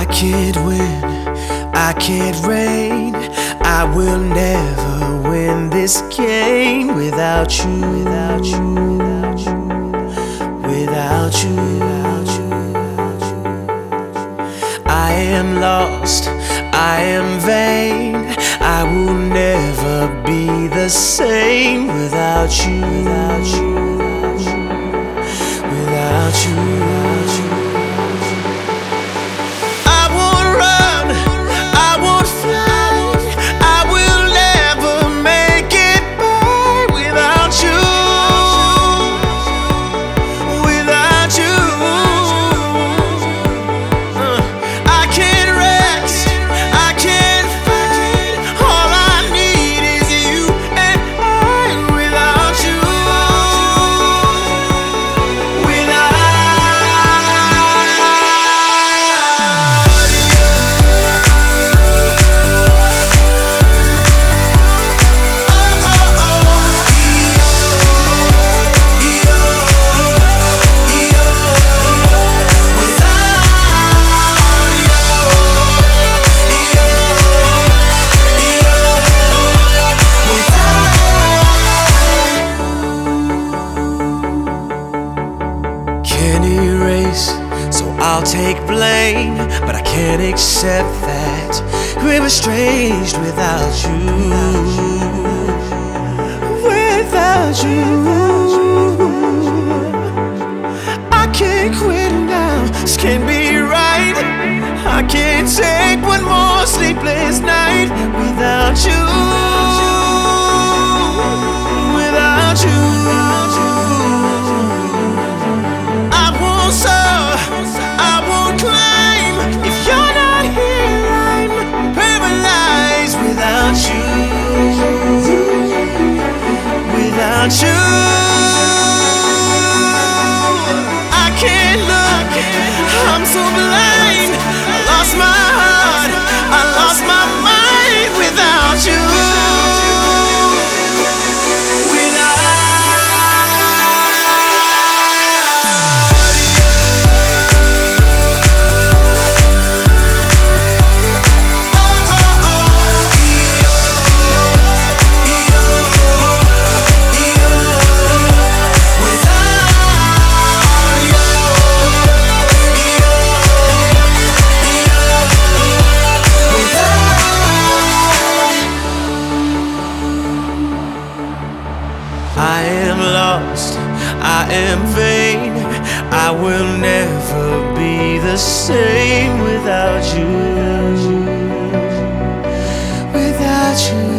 can't win, I can't reign. I will never win this game without you, without you, without you, without you, without you. I am lost, I am vain. I will never be the same without you, without you, without you, without you. So I'll take blame, but I can't accept that we're estranged without you, without you. I can't quit now, this can't be right. I can't take one more sleepless night without you, without you. Without you, I can't look, I'm so blind. I lost my heart, I lost my mind without you. I am lost, I am vain. I will never be the same without you, without you.